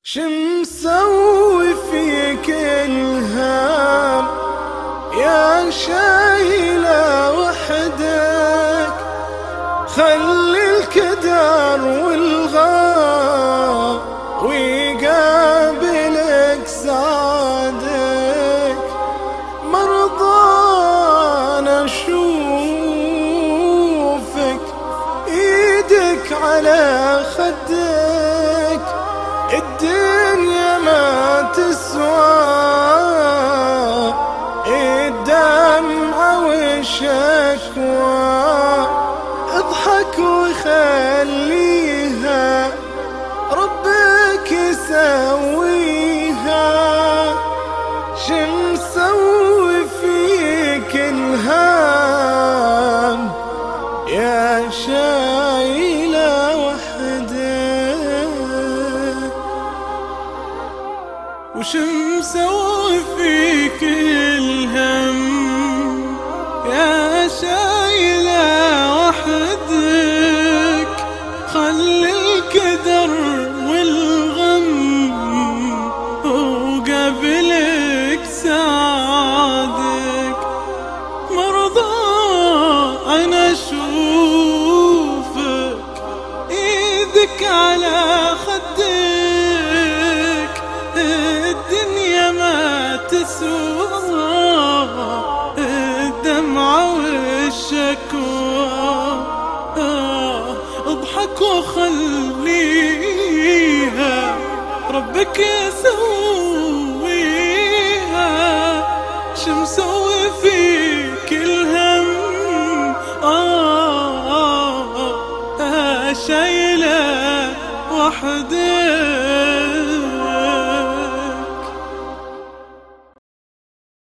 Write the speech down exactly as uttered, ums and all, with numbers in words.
شمسوي فيك الهام يا شايلة وحدك، خلي الكدر والغام ويقابلك سعادك. مرضان اشوفك ايدك على خدك، الدنيا ما تسوى الدمع والشكوى. اضحك وخليها ربك يسويها. شمسوي فيك الهام يا شايلة وحدك، وشمسوي فيك الهم يا شايلة وحدك، خلي الكدر والغم وقابلك سعادك. مرضى أنا أشوفك إيدك على خدك، الدنيا ما تسوى الدمع والشكوى. اضحك وخليها ربك يسويها. شمسوي فيك الهم آه آه شايلة وحدك.